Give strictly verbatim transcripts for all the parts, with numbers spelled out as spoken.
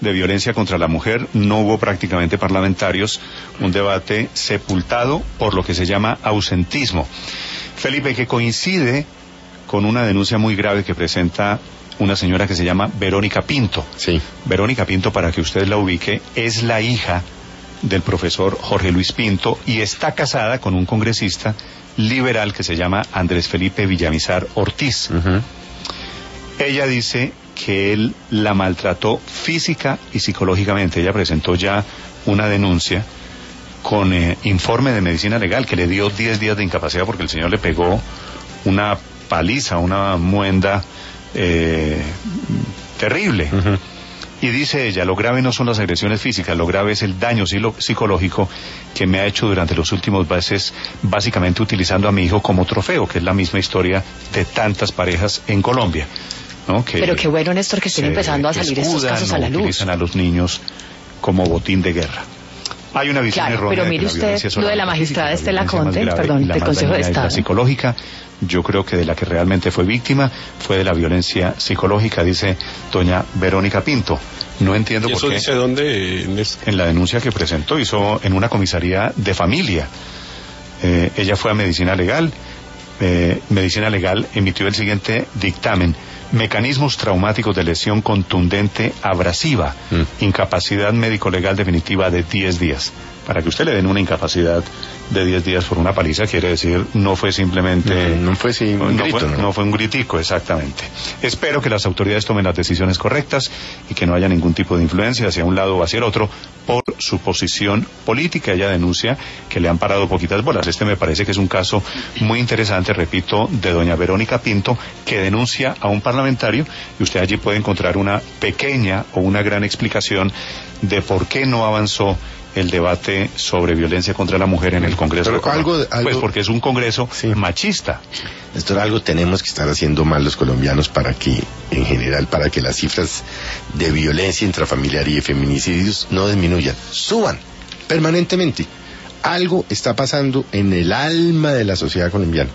de violencia contra la mujer, no hubo prácticamente parlamentarios, un debate sepultado por lo que se llama ausentismo. Felipe, que coincide con una denuncia muy grave que presenta una señora que se llama Verónica Pinto. Sí. Verónica Pinto, para que usted la ubique, es la hija del profesor Jorge Luis Pinto y está casada con un congresista liberal que se llama Andrés Felipe Villamizar Ortiz. Uh-huh. Ella dice que él la maltrató física y psicológicamente. Ella presentó ya una denuncia con eh, informe de medicina legal que le dio diez días de incapacidad porque el señor le pegó una paliza, una muenda eh, terrible. Uh-huh. Y dice ella, lo grave no son las agresiones físicas, lo grave es el daño psicológico que me ha hecho durante los últimos meses, básicamente utilizando a mi hijo como trofeo, que es la misma historia de tantas parejas en Colombia, ¿no? Que pero qué bueno, Néstor, que estén empezando a salir escudan, estos casos a la luz. Utilizan a los niños como botín de guerra. Hay una visión claro, errónea pero mire de que usted lo de la magistrada Estela Conte, perdón, del Consejo de Estado. La psicológica, yo creo que de la que realmente fue víctima fue de la violencia psicológica, dice doña Verónica Pinto. No entiendo por qué. ¿Y eso dice dónde? En la denuncia que presentó, hizo en una comisaría de familia. Eh, ella fue a Medicina Legal. Eh, Medicina Legal emitió el siguiente dictamen: mecanismos traumáticos de lesión contundente abrasiva, mm. incapacidad médico-legal definitiva de diez días. Para que usted le den una incapacidad de diez días por una paliza, quiere decir, no fue simplemente... No, no fue sí, un no grito, fue, ¿no? no fue un gritico, exactamente. Espero que las autoridades tomen las decisiones correctas y que no haya ningún tipo de influencia hacia un lado o hacia el otro por su posición política. Ella denuncia que le han parado poquitas bolas. Este me parece que es un caso muy interesante, repito, de doña Verónica Pinto, que denuncia a un parlamentario, y usted allí puede encontrar una pequeña o una gran explicación de por qué no avanzó el debate sobre violencia contra la mujer en el Congreso. Pero algo, algo, pues porque es un Congreso sí. machista. Esto es algo tenemos que estar haciendo mal los colombianos para que, en general, para que las cifras de violencia intrafamiliar y de feminicidios no disminuyan, suban permanentemente. Algo está pasando en el alma de la sociedad colombiana.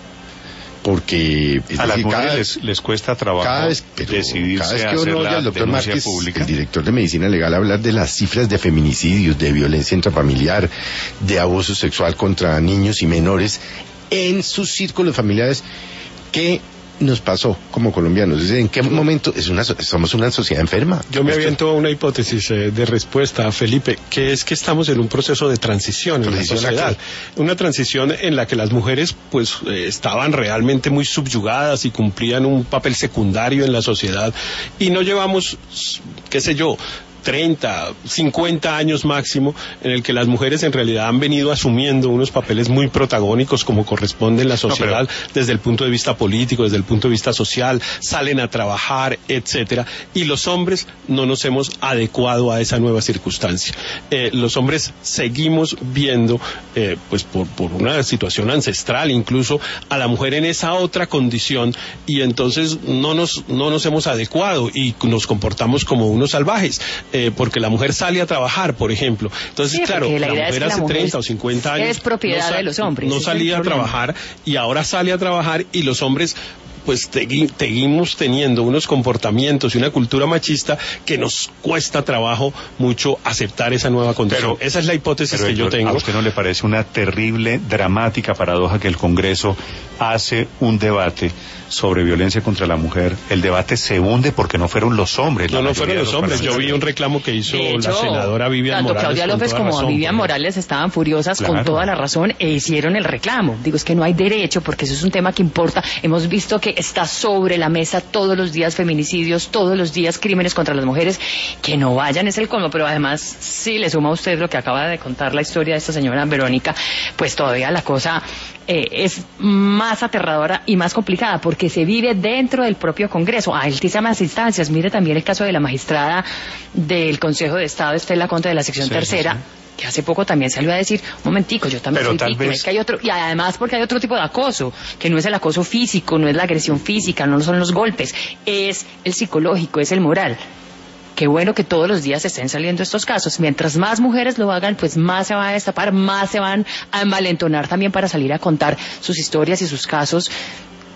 Porque a las mujeres les, les cuesta trabajo cada vez, pero decidirse cada vez que a hacer uno la oye al doctor denuncia Márquez, pública. El director de Medicina Legal, hablar de las cifras de feminicidios, de violencia intrafamiliar, de abuso sexual contra niños y menores en sus círculos familiares. ¿Qué nos pasó como colombianos? ¿En qué momento es una somos una sociedad enferma? Yo me aviento a una hipótesis eh, de respuesta, Felipe, que es que estamos en un proceso de transición, transición en la sociedad, una transición en la que las mujeres pues eh, estaban realmente muy subyugadas y cumplían un papel secundario en la sociedad, y no llevamos, qué sé yo, treinta, cincuenta años máximo, en el que las mujeres en realidad han venido asumiendo unos papeles muy protagónicos como corresponde en la sociedad, no, pero... desde el punto de vista político, desde el punto de vista social, salen a trabajar, etcétera, y los hombres no nos hemos adecuado a esa nueva circunstancia. Eh, los hombres seguimos viendo, eh, pues por, por una situación ancestral incluso, a la mujer en esa otra condición, y entonces no nos, no nos hemos adecuado y nos comportamos como unos salvajes. Eh, porque la mujer sale a trabajar, por ejemplo. Entonces, sí, claro, la, la mujer hace treinta o cincuenta años es propiedad no de los hombres. No salía a trabajar y ahora sale a trabajar, y los hombres pues tegui, seguimos teniendo unos comportamientos y una cultura machista que nos cuesta trabajo mucho aceptar esa nueva condición. Pero, esa es la hipótesis pero, que yo tengo. ¿A usted no le parece una terrible, dramática paradoja que el Congreso hace un debate sobre violencia contra la mujer? El debate se hunde porque no fueron los hombres. No, no fueron los, los hombres. Yo vi un reclamo que hizo hecho, la senadora Vivian tanto Morales. Claudia López como razón, Vivian Morales estaban furiosas, claro, con toda la razón, e hicieron el reclamo. Digo, es que no hay derecho, porque eso es un tema que importa. Hemos visto que está sobre la mesa todos los días feminicidios, todos los días crímenes contra las mujeres. Que no vayan es el colmo, pero además, si le suma a usted lo que acaba de contar la historia de esta señora Verónica, pues todavía la cosa eh, es más aterradora y más complicada, porque se vive dentro del propio Congreso, a altísimas instancias. Mire también el caso de la magistrada del Consejo de Estado, Estela Conte, de la sección sí, tercera, sí, sí. que hace poco también salió a decir, un momentico, yo también pero soy víctima, vez... es que hay otro, y además porque hay otro tipo de acoso, que no es el acoso físico, no es la agresión física, no son los golpes, es el psicológico, es el moral. Qué bueno que todos los días estén saliendo estos casos. Mientras más mujeres lo hagan, pues más se van a destapar, más se van a envalentonar también para salir a contar sus historias y sus casos,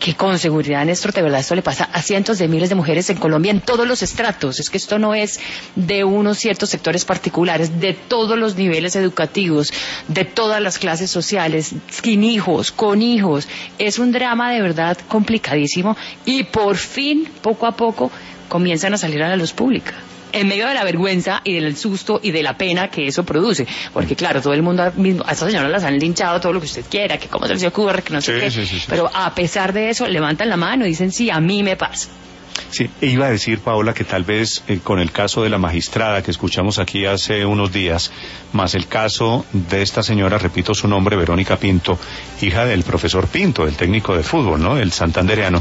que con seguridad, Néstor, de verdad esto le pasa a cientos de miles de mujeres en Colombia en todos los estratos. Es que esto no es de unos ciertos sectores particulares, de todos los niveles educativos, de todas las clases sociales, sin hijos, con hijos. Es un drama de verdad complicadísimo y por fin, poco a poco, comienzan a salir a la luz pública, en medio de la vergüenza y del susto y de la pena que eso produce. Porque claro, todo el mundo mismo, a estas señoras las han linchado todo lo que usted quiera, que cómo se les ocurre, que no sé sí, qué, sí, sí, sí. Pero a pesar de eso, levantan la mano y dicen, sí, a mí me pasa. Sí, e iba a decir, Paola, que tal vez eh, con el caso de la magistrada que escuchamos aquí hace unos días, más el caso de esta señora, repito su nombre, Verónica Pinto, hija del profesor Pinto, el técnico de fútbol, ¿no?, el santandereano,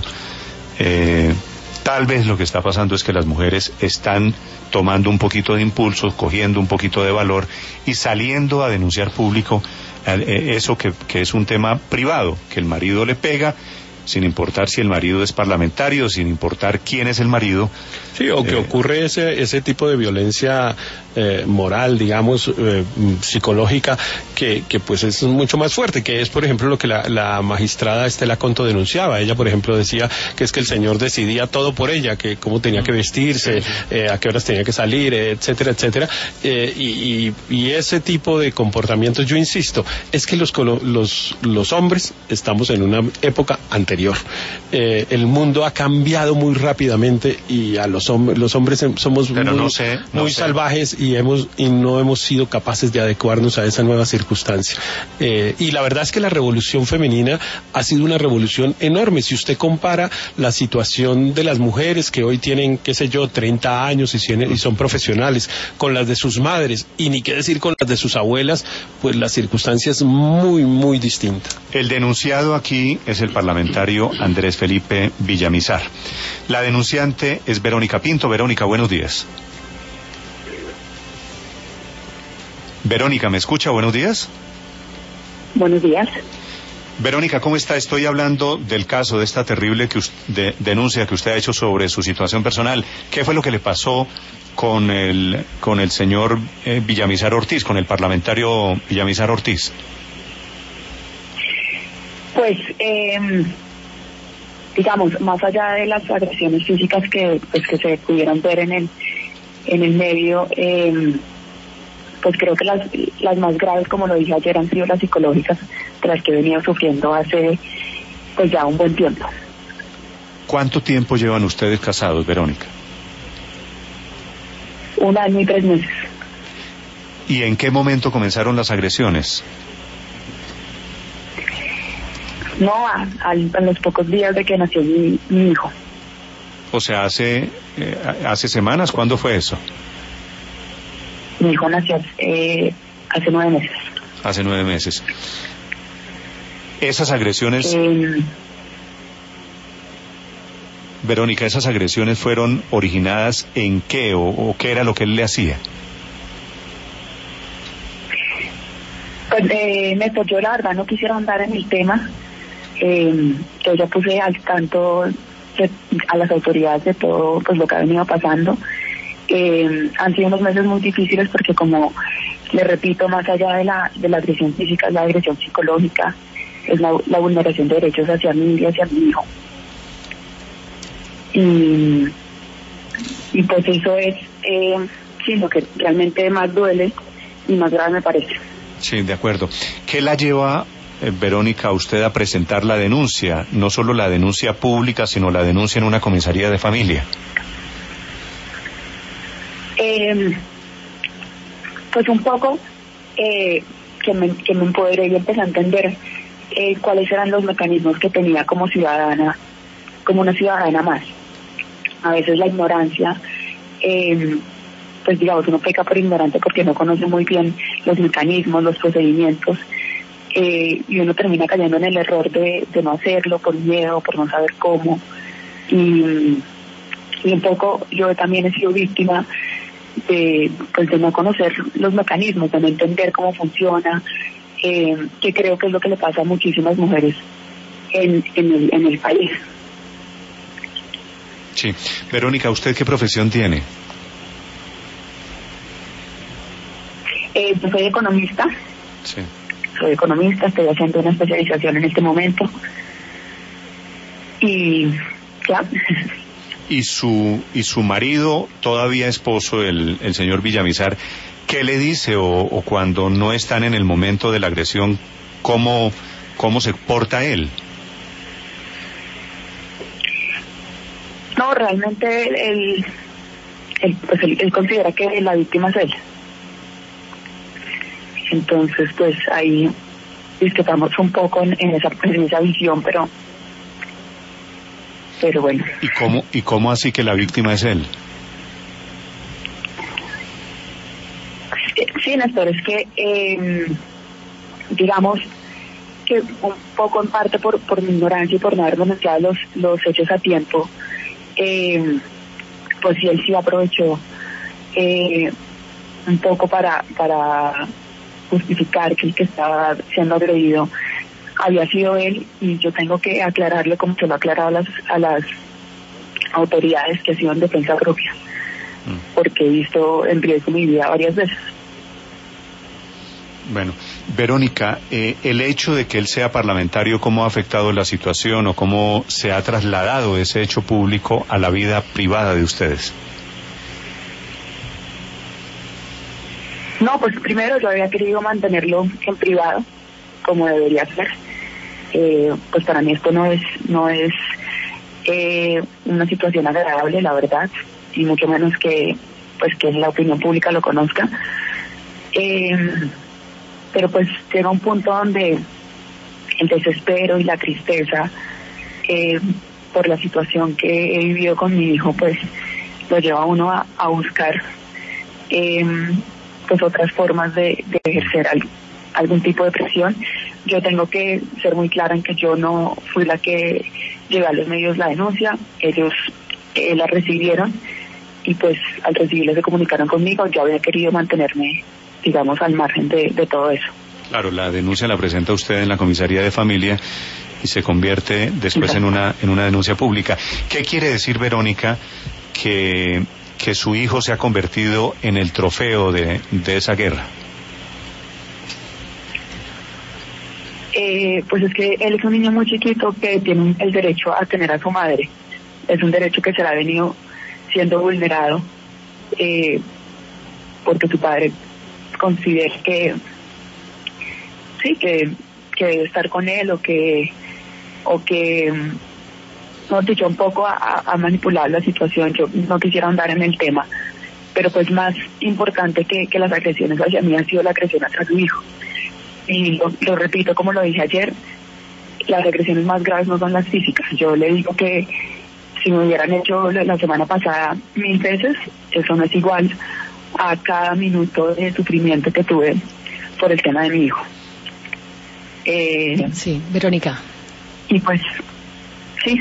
eh... tal vez lo que está pasando es que las mujeres están tomando un poquito de impulso, cogiendo un poquito de valor y saliendo a denunciar público eh, eso que, que es un tema privado, que el marido le pega, sin importar si el marido es parlamentario, sin importar quién es el marido. Sí, o que eh, ocurre ese ese tipo de violencia eh, moral, digamos, eh, psicológica, que, que pues es mucho más fuerte, que es, por ejemplo, lo que la, la magistrada Estela Conto denunciaba. Ella, por ejemplo, decía que es que el señor decidía todo por ella, que cómo tenía que vestirse, eh, a qué horas tenía que salir, eh, etcétera, etcétera. Eh, y, y, y ese tipo de comportamientos, yo insisto, es que los, los, los hombres estamos en una época anterior. Eh, el mundo ha cambiado muy rápidamente y a los hombres, los hombres somos muy, no sé, no muy sé. salvajes y hemos y no hemos sido capaces de adecuarnos a esa nueva circunstancia. Eh, y la verdad es que la revolución femenina ha sido una revolución enorme. Si usted compara la situación de las mujeres que hoy tienen, qué sé yo, treinta años y, tienen, y son profesionales, con las de sus madres, y ni qué decir con las de sus abuelas, pues la circunstancia es muy, muy distinta. El denunciado aquí es el parlamentario Andrés Felipe Villamizar. La denunciante es Verónica Pinto. Verónica, buenos días. Verónica, ¿me escucha? Buenos días. Buenos días. Verónica, ¿cómo está? Estoy hablando del caso, de esta terrible que usted, de, denuncia que usted ha hecho sobre su situación personal. ¿Qué fue lo que le pasó con el, con el señor eh, Villamizar Ortiz, con el parlamentario Villamizar Ortiz? Pues, eh, digamos, más allá de las agresiones físicas que, pues, que se pudieron ver en el, en el medio, eh, pues creo que las, las más graves, como lo dije ayer, han sido las psicológicas, de las que he venido sufriendo hace pues ya un buen tiempo. ¿Cuánto tiempo llevan ustedes casados, Verónica? Un año y tres meses. ¿Y en qué momento comenzaron las agresiones? No, a, a, a los pocos días de que nació mi, mi hijo. O sea, hace, eh, hace semanas, ¿cuándo fue eso? Mi hijo nació eh, hace nueve meses. Hace nueve meses. Esas agresiones... Eh, Verónica, ¿esas agresiones fueron originadas en qué o, o qué era lo que él le hacía? Pues, eh, Néstor, yo la verdad no quisiera andar en el tema. Eh, yo ya puse al tanto de, a las autoridades de todo pues lo que ha venido pasando. Eh, han sido unos meses muy difíciles porque, como le repito, más allá de la de la agresión física, es la agresión psicológica, es la, la vulneración de derechos hacia mí y hacia mi hijo. Y, y pues eso es eh, sí, lo que realmente más duele y más grave me parece. Sí, de acuerdo. ¿Qué la lleva, eh, Verónica, a usted a presentar la denuncia? No solo la denuncia pública, sino la denuncia en una comisaría de familia. Eh, pues un poco eh, que, me, que me empoderé y empecé a entender eh, cuáles eran los mecanismos que tenía como ciudadana, como una ciudadana más. A veces la ignorancia, eh, pues digamos, uno peca por ignorante porque no conoce muy bien los mecanismos, los procedimientos, eh, y uno termina cayendo en el error de, de no hacerlo por miedo, por no saber cómo. Y, y un poco yo también he sido víctima de, pues, de no conocer los mecanismos, de no entender cómo funciona, eh, que creo que es lo que le pasa a muchísimas mujeres en, en, el, en el país. Sí. Verónica, ¿usted qué profesión tiene? Eh, yo soy economista. Sí. Soy economista, estoy haciendo una especialización en este momento. y ya. Y su, y su marido, todavía esposo, el, el señor Villamizar, ¿qué le dice? O, o cuando no están en el momento de la agresión, ¿cómo, cómo se porta él? No, realmente él, él, pues él, él considera que la víctima es él. Entonces, pues ahí discrepamos un poco en, en, esa, en esa visión, pero pero bueno. ¿Y cómo, y cómo así que la víctima es él? Sí, Néstor, es que eh, digamos que un poco en parte por, por mi ignorancia y por no haber denunciado los, los hechos a tiempo, eh, pues sí, él sí aprovechó eh, un poco para para justificar que el que estaba siendo agredido había sido él, y yo tengo que aclararle, como se lo ha aclarado a las, a las autoridades, que ha sido en defensa propia, mm. porque he visto en riesgo mi vida varias veces. Bueno, Verónica, eh, el hecho de que él sea parlamentario, ¿cómo ha afectado la situación o cómo se ha trasladado ese hecho público a la vida privada de ustedes? No, pues primero yo había querido mantenerlo en privado, como debería ser. Eh, pues para mí esto no es no es eh, una situación agradable, la verdad, y mucho menos que pues que la opinión pública lo conozca. Eh, pero pues llega un punto donde el desespero y la tristeza eh, por la situación que he vivido con mi hijo, pues lo lleva a uno a, a buscar eh, pues otras formas de, de ejercer al, algún tipo de presión. Yo tengo que ser muy clara en que yo no fui la que llevé a los medios la denuncia, ellos eh, la recibieron y pues al recibirla se comunicaron conmigo. Yo había querido mantenerme, digamos, al margen de, de todo eso. Claro, la denuncia la presenta usted en la comisaría de familia y se convierte después Exacto. en una en una denuncia pública. ¿Qué quiere decir, Verónica, que que su hijo se ha convertido en el trofeo de, de esa guerra? Eh, pues es que él es un niño muy chiquito que tiene el derecho a tener a su madre. Es un derecho que se le ha venido siendo vulnerado eh, porque su padre considera que sí, que, que debe estar con él, o que o que nos dicho un poco a, a manipular la situación. Yo no quisiera andar en el tema, pero pues más importante que, que las agresiones hacia mí ha sido la agresión hacia su hijo. Y lo, lo repito, como lo dije ayer, las agresiones más graves no son las físicas. Yo le digo que si me hubieran hecho la, la semana pasada mil veces, eso no es igual a cada minuto de sufrimiento que tuve por el tema de mi hijo. Eh, sí, Verónica. Y pues sí.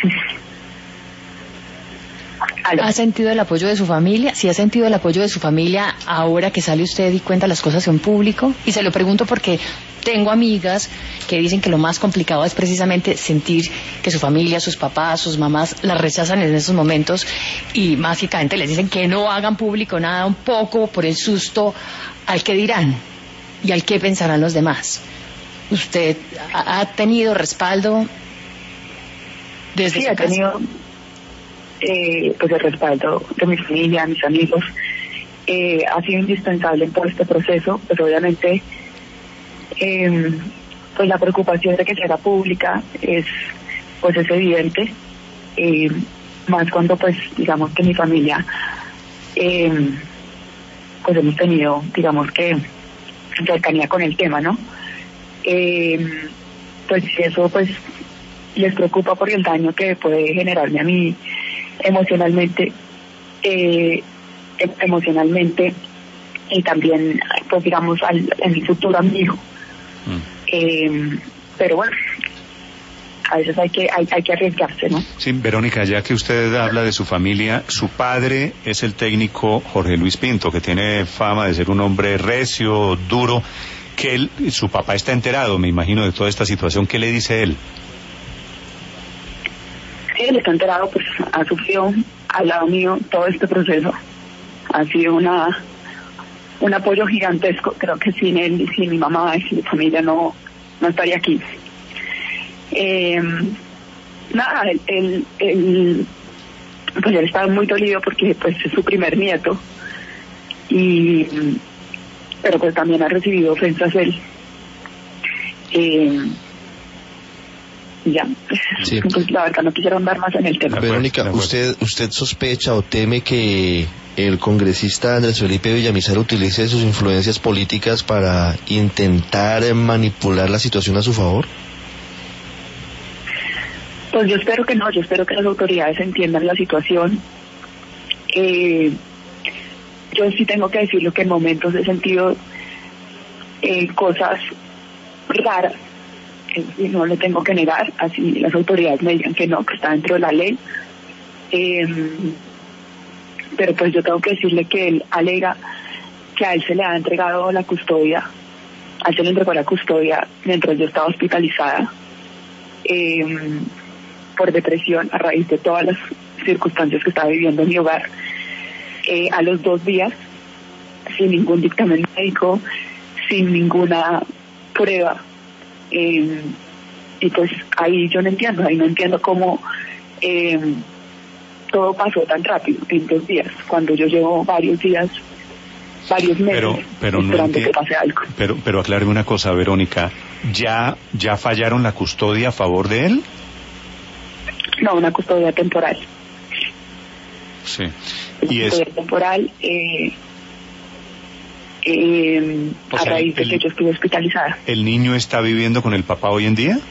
¿Ha sentido el apoyo de su familia? ¿Sí ha sentido el apoyo de su familia ahora que sale usted y cuenta las cosas en público? Y se lo pregunto porque tengo amigas que dicen que lo más complicado es precisamente sentir que su familia, sus papás, sus mamás las rechazan en esos momentos y básicamente les dicen que no hagan público nada, un poco por el susto al que dirán y al que pensarán los demás. ¿Usted ha tenido respaldo desde sí, su ha casa? tenido eh, pues el respaldo de mi familia, mis amigos. Eh, ha sido indispensable en todo este proceso, pues obviamente eh, pues la preocupación de que sea pública es pues es evidente, eh, más cuando pues digamos que mi familia eh, pues hemos tenido digamos que cercanía con el tema, ¿no? Eh, pues eso pues les preocupa por el daño que puede generarme a mí emocionalmente, eh, emocionalmente y también pues digamos al, en el futuro a mi hijo. Mm. Eh, pero bueno, a veces hay que hay, hay que arriesgarse, ¿no? Sí, Verónica, ya que usted habla de su familia, su padre es el técnico Jorge Luis Pinto, que tiene fama de ser un hombre recio, duro, que él, su papá está enterado, me imagino, de toda esta situación. ¿Qué le dice él? Sí, él está enterado, pues ha sufrido al lado mío todo este proceso. Ha sido una un apoyo gigantesco. Creo que sin él, sin mi mamá y sin mi familia no, no estaría aquí. Eh, nada, él, él, él, pues él estaba muy dolido porque pues es su primer nieto, y pero pues también ha recibido ofensas él. Eh, ya, sí. Pues la verdad no quisiera andar más en el tema. Verónica, ¿usted usted sospecha o teme que el congresista Andrés Felipe Villamizar utilice sus influencias políticas para intentar manipular la situación a su favor? Pues yo espero que no, yo espero que las autoridades entiendan la situación. Eh, yo sí tengo que decirlo que en momentos he sentido eh, cosas raras, y no le tengo que negar, así las autoridades me digan que no, que está dentro de la ley. Eh, pero pues yo tengo que decirle que él alega que a él se le ha entregado la custodia, a él se le entregó la custodia mientras yo estaba hospitalizada, eh, por depresión a raíz de todas las circunstancias que estaba viviendo en mi hogar, eh, a los dos días, sin ningún dictamen médico, sin ninguna prueba. Eh, y pues ahí yo no entiendo, ahí no entiendo cómo eh, todo pasó tan rápido en dos días, cuando yo llevo varios días, varios meses pero, pero esperando no que pase algo. Pero, pero acláreme una cosa, Verónica, ¿ya, ya fallaron la custodia a favor de él? No, una custodia temporal. Sí. Una y custodia es... temporal eh, eh, o a sea, raíz de el, que yo estuve hospitalizada. ¿El niño está viviendo con el papá hoy en día?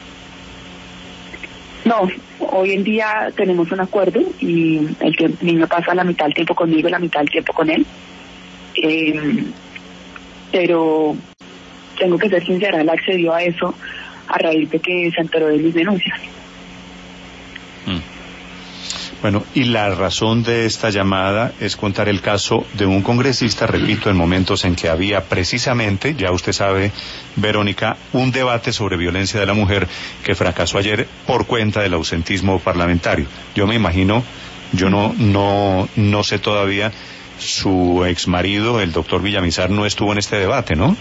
No, hoy en día tenemos un acuerdo y el, el niño pasa la mitad del tiempo conmigo y la mitad del tiempo con él. Eh, pero tengo que ser sincera, él accedió a eso a raíz de que se enteró de mis denuncias. Bueno, y la razón de esta llamada es contar el caso de un congresista, repito, en momentos en que había precisamente, ya usted sabe, Verónica, un debate sobre violencia de la mujer que fracasó ayer por cuenta del ausentismo parlamentario. Yo me imagino, yo no, no, no sé todavía, su exmarido, el doctor Villamizar, no estuvo en este debate, ¿no?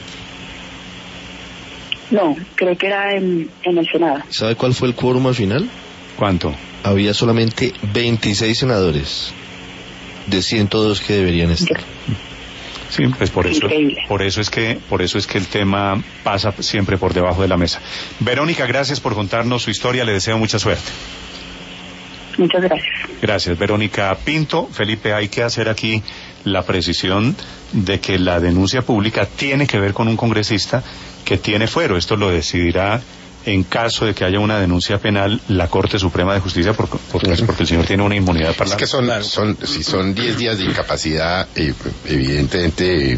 No, creo que era en, en el Senado. ¿Sabe cuál fue el quórum al final? ¿Cuánto? Había solamente veintiséis senadores de ciento dos que deberían estar. Sí, pues por eso, Increíble. por eso es que, por eso es que el tema pasa siempre por debajo de la mesa. Verónica, gracias por contarnos su historia, le deseo mucha suerte. Muchas gracias. Gracias, Verónica Pinto. Felipe, hay que hacer aquí la precisión de que la denuncia pública tiene que ver con un congresista que tiene fuero. Esto lo decidirá en caso de que haya una denuncia penal la Corte Suprema de Justicia, porque, porque, porque el señor tiene una inmunidad parlamentaria. Es que son, son, si son diez días de incapacidad, eh, evidentemente,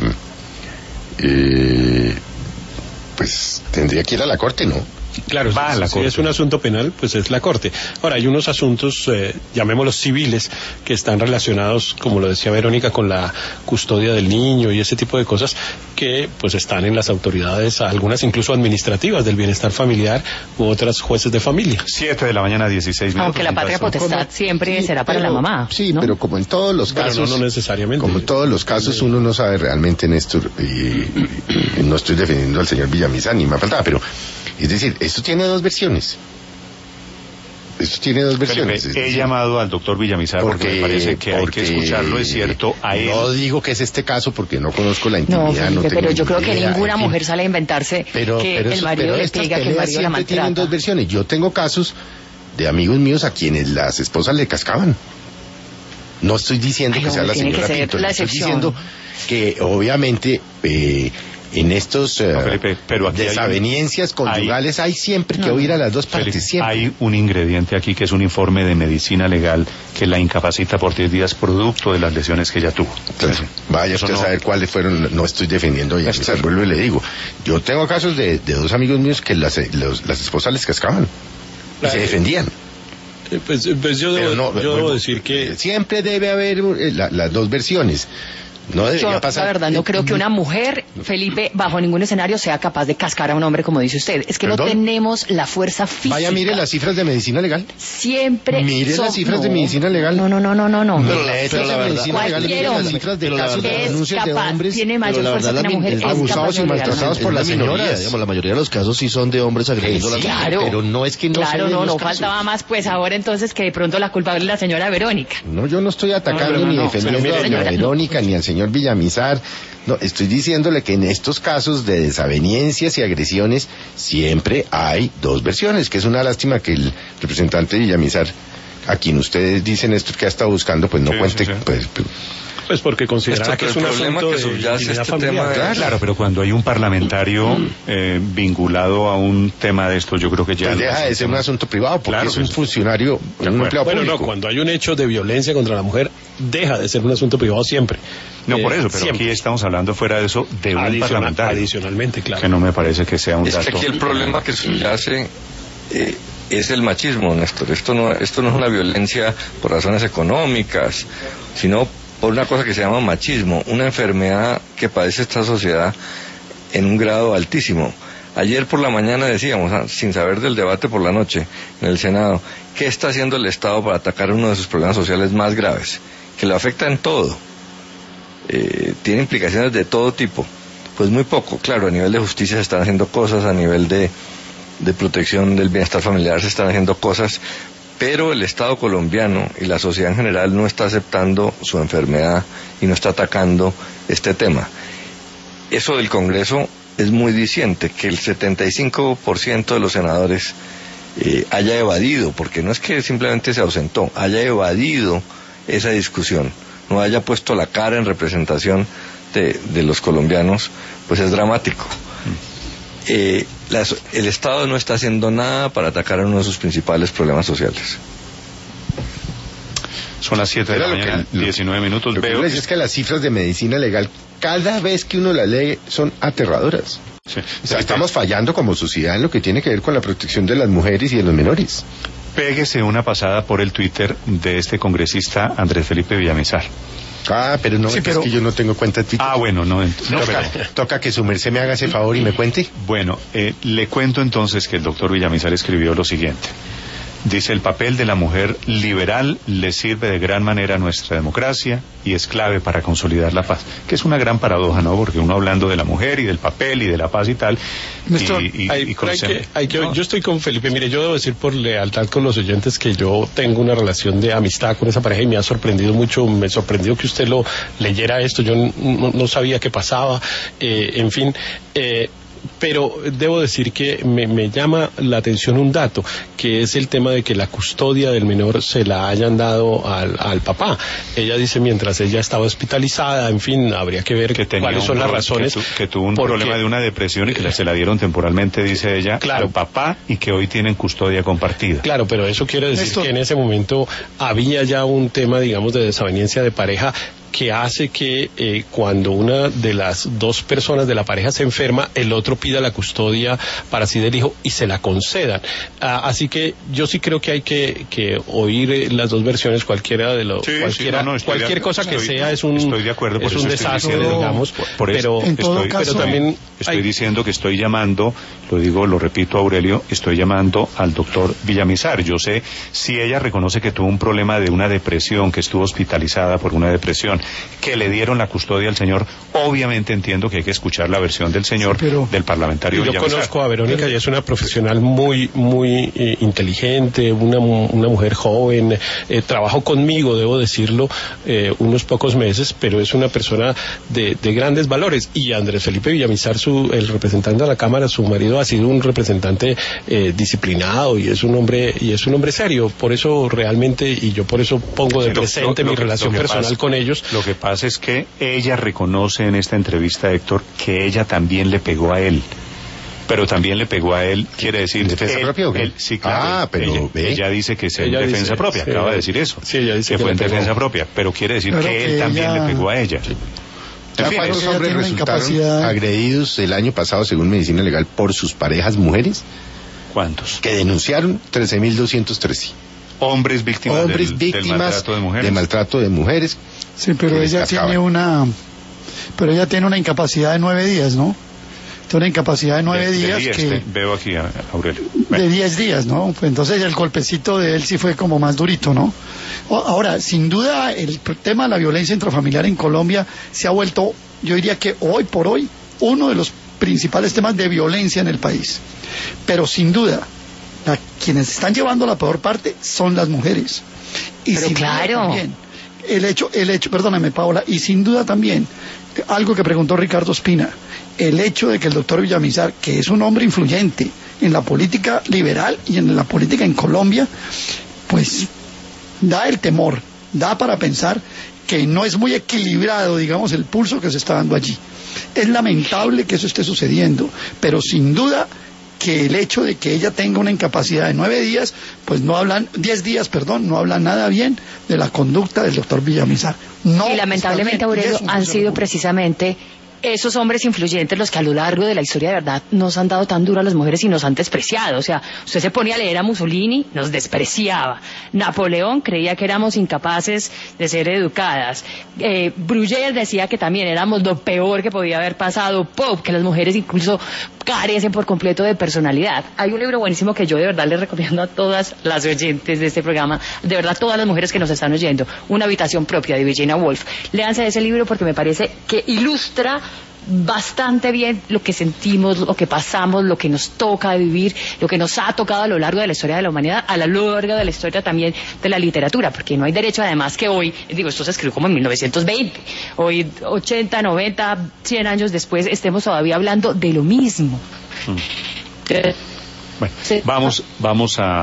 eh, pues tendría que ir a la Corte, ¿no? Claro, Va a la si corte. es un asunto penal, pues es la Corte. Ahora, hay unos asuntos, eh, llamémoslos civiles, que están relacionados, como lo decía Verónica, con la custodia del niño y ese tipo de cosas, que pues están en las autoridades, algunas incluso administrativas del bienestar familiar u otras jueces de familia. Siete de la mañana, dieciséis minutos. Aunque la patria potestad siempre Sí, será para pero- la mamá. Sí, ¿no? pero como en todos los Pero casos, no, no necesariamente. como en todos los casos, uno no sabe realmente, Néstor, y, y no estoy defendiendo al señor Villamizar, ni me faltaba, pero, es decir, esto tiene dos versiones. Esto tiene dos versiones. Felipe, es he decir, llamado al doctor Villamizar porque, me parece que hay que escucharlo, es cierto, a él. No digo que es este caso porque no conozco la No, intimidad, no, Felipe, tengo pero yo ni creo que idea, ninguna en fin. mujer sale a inventarse pero, que pero el eso- marido pero le estas pega, que el peleas marido la siempre tienen maltrata. dos versiones. Yo tengo casos de amigos míos a quienes las esposas le cascaban. No estoy diciendo Ay, que sea hombre, la tiene que señora ser Pinto, la le estoy excepción. diciendo que obviamente eh, en estos eh, No, Felipe, pero aquí hay un- desavenencias conyugales hay, siempre que oír a las dos partes, Felipe, siempre. hay un ingrediente aquí que es un informe de medicina legal que la incapacita por diez días producto de las lesiones que ella tuvo. Claro, vaya Eso usted no- a saber cuáles fueron, no estoy defendiendo ya, Néstor. vuelvo y le digo, yo tengo casos de, de dos amigos míos que las, los- las esposas les cascaban y Claro. se defendían. Eh, Pues, pues yo, Pero debo, no, yo vuelvo- debo decir que siempre debe haber eh, la- las dos versiones. No debería Yo, pasar. la verdad, no creo que una mujer, Felipe, bajo ningún escenario sea capaz de cascar a un hombre, como dice usted. Es que ¿Perdón? no tenemos la fuerza física. Vaya, mire las cifras de medicina legal. Siempre. Mire so- las cifras no. de medicina legal. No, no, no, no, no, no. Pero la- la, pero la de verdad- medicina legal, cualquier mire las hombre cifras de pero la casos de verdad- es denuncias de capaz, hombres. tiene mayor Pero la fuerza verdad, que una la mujer, min- es abusados capaz de y obligar a una maltratados mujer. por la las minoría, señoras. digamos, la mayoría de los casos sí son de hombres agrediendo a Sí, las mujeres. claro. pero no es que no se Claro, den no, los no casos. faltaba más, pues ahora entonces que de pronto la culpable es la señora Verónica. No, yo no estoy atacando No, no, no, ni no. defendiendo Pero a mire, doña señora, Verónica ni al señor Villamizar. No, estoy diciéndole que en estos casos de desavenencias y agresiones siempre hay dos versiones, que es una lástima que el representante Villamizar, a quien ustedes dicen esto que ha estado buscando, pues no Sí, cuente, sí, sí. pues, pues, Pues porque consideraba Esto, que es pero un el problema asunto que de subyace intimidad este familiar. tema de- Claro, pero cuando hay un parlamentario eh, vinculado a un tema de estos, yo creo que ya... pues no deja es de ser un tema. asunto privado, porque Claro, es un pues, funcionario, un acuerdo. empleado Bueno, público. no, cuando hay un hecho de violencia contra la mujer, deja de ser un asunto privado siempre. No, Eh, por eso, pero siempre. aquí estamos hablando fuera de eso de un Adicional- parlamentario. Adicionalmente, claro. Que no me parece que sea un Es que dato. aquí el problema que subyace eh, es el machismo, Néstor. Esto no, esto no es una violencia por razones económicas, sino por una cosa que se llama machismo, una enfermedad que padece esta sociedad en un grado altísimo. Ayer por la mañana decíamos, ah, sin saber del debate por la noche en el Senado, ¿qué está haciendo el Estado para atacar uno de sus problemas sociales más graves? Que lo afecta en todo. Eh, tiene implicaciones de todo tipo. Pues muy poco, claro, a nivel de justicia se están haciendo cosas, a nivel de, de protección del bienestar familiar se están haciendo cosas, pero el Estado colombiano y la sociedad en general no está aceptando su enfermedad y no está atacando este tema. Eso del Congreso es muy diciente, que el setenta y cinco por ciento de los senadores eh, haya evadido, porque no es que simplemente se ausentó, haya evadido esa discusión, no haya puesto la cara en representación de, de los colombianos, pues es dramático. Eh, las- el Estado no está haciendo nada para atacar a uno de sus principales problemas sociales. Son las siete de la Pero lo que- mañana, lo- diecinueve minutos. Lo que Veo... yo les digo es que las cifras de medicina legal, cada vez que uno la lee, son aterradoras. Sí. O sea, estamos fallando como sociedad en lo que tiene que ver con la protección de las mujeres y de los menores. Péguese una pasada por el Twitter de este congresista Andrés Felipe Villamizar. Ah, pero no, Sí, es pero- que yo no tengo cuenta de Twitter. Ah, bueno, no, ent- no, toca, pero- toca que su merced me haga ese favor y me cuente. Bueno, eh, le cuento entonces que el doctor Villamizar escribió lo siguiente. Dice, el papel de la mujer liberal le sirve de gran manera a nuestra democracia y es clave para consolidar la paz. Que es una gran paradoja, ¿no? Porque uno hablando de la mujer y del papel y de la paz y tal. Néstor, y, y- hay- y pero hay con- que- hay que- no. yo estoy con Felipe. Mire, yo debo decir por lealtad con los oyentes que yo tengo una relación de amistad con esa pareja y me ha sorprendido mucho. Me sorprendió que usted lo leyera esto. Yo n- no, no sabía qué pasaba. Eh, en fin. Eh, pero debo decir que me, me llama la atención un dato, que es el tema de que la custodia del menor se la hayan dado al, al papá. Ella dice mientras ella estaba hospitalizada, en fin, habría que ver que tenía cuáles un son las pro- razones. que, tu- que tuvo un porque- problema de una depresión y que la- se la dieron temporalmente, dice ella, Claro. al papá y que hoy tienen custodia compartida. Claro, pero eso quiere decir Néstor. que en ese momento había ya un tema, digamos, de desaveniencia de pareja que hace que eh, cuando una de las dos personas de la pareja se enferma, el otro pida la custodia para sí del hijo y se la concedan. Ah, así que yo sí creo que hay que, que oír eh, las dos versiones, cualquiera de los, Sí, sí, cualquiera, no, no, estoy de cualquier acuerdo. cosa que Estoy- sea es un, estoy de acuerdo, por es eso un estoy desastre, diciendo- digamos, por- por eso pero, En todo estoy, caso- pero también estoy hay- diciendo que estoy llamando, lo digo, lo repito Aurelio, estoy llamando al doctor Villamizar. Yo sé si ella reconoce que tuvo un problema de una depresión, que estuvo hospitalizada por una depresión, que le dieron la custodia al señor, obviamente entiendo que hay que escuchar la versión del señor, Sí, pero- del parlamentario Yo Villamizar. conozco a Verónica y es una profesional muy, muy eh, inteligente, una, mu- una mujer joven. Eh, trabajó conmigo, debo decirlo, eh, unos pocos meses, pero es una persona de, de grandes valores. Y Andrés Felipe Villamizar, su, el representante de la Cámara, su marido, ha sido un representante eh, disciplinado y es un hombre y es un hombre serio. Por eso realmente, y yo por eso pongo de Sí, lo- presente lo- mi lo- relación lo que personal pasa- con ellos. Lo que pasa es que ella reconoce en esta entrevista, Héctor, que ella también le pegó a él. Pero también le pegó a él, quiere decir... ¿En defensa él- propia o qué? él- sí, claro. Ah, pero ella, ve. ella dice que es en Ella defensa dice, propia, sí, acaba de ella- decir eso. sí, ella dice que que fue le en pegó. defensa propia, pero quiere decir Claro que que él también ella- le pegó a ella. En ¿Sabe fin, cuántos ella hombres tiene una resultaron incapacidad- agredidos el año pasado, según Medicina Legal, por sus parejas mujeres? ¿cuántos? Que denunciaron trece mil doscientos trece. Hombres víctimas Hombres del, del víctimas maltrato de mujeres. de maltrato de mujeres. Sí, pero que les ella cascaban. tiene una pero ella tiene una incapacidad de nueve días, ¿no? Tiene una incapacidad de nueve de, días de diez, que... te, veo aquí a Aurelio. Bueno. De diez días, ¿no? Entonces el golpecito de él sí fue como más durito, ¿no? Ahora, sin duda, el tema de la violencia intrafamiliar en Colombia se ha vuelto, yo diría que hoy por hoy, uno de los principales temas de violencia en el país. Pero sin duda, la, quienes están llevando la peor parte son las mujeres. Y Pero sin claro. duda también, el hecho, el hecho, perdóname Paola, y sin duda también, algo que preguntó Ricardo Espina, el hecho de que el doctor Villamizar, que es un hombre influyente en la política liberal y en la política en Colombia, pues da el temor, da para pensar que no es muy equilibrado, digamos, el pulso que se está dando allí. Es lamentable que eso esté sucediendo, pero sin duda que el hecho de que ella tenga una incapacidad de nueve días, pues no hablan, diez días, perdón, no hablan nada bien de la conducta del doctor Villamizar. No y lamentablemente, Aurelio, han sido precisamente esos hombres influyentes los que a lo largo de la historia de verdad nos han dado tan duro a las mujeres y nos han despreciado. O sea, usted se ponía a leer a Mussolini, nos despreciaba. Napoleón creía que éramos incapaces de ser educadas. Eh, Bruguière decía que también éramos lo peor que podía haber pasado. Pope, que las mujeres incluso carecen por completo de personalidad. Hay un libro buenísimo que yo de verdad les recomiendo a todas las oyentes de este programa, de verdad todas las mujeres que nos están oyendo, Una habitación propia, de Virginia Woolf. Léanse ese libro porque me parece que ilustra bastante bien lo que sentimos, lo que pasamos, lo que nos toca vivir, lo que nos ha tocado a lo largo de la historia de la humanidad, a lo largo de la historia también de la literatura, porque no hay derecho además que hoy, digo, esto se escribió como en mil novecientos veinte, hoy ochenta, noventa, cien años después estemos todavía hablando de lo mismo. Mm. Bueno, vamos, vamos a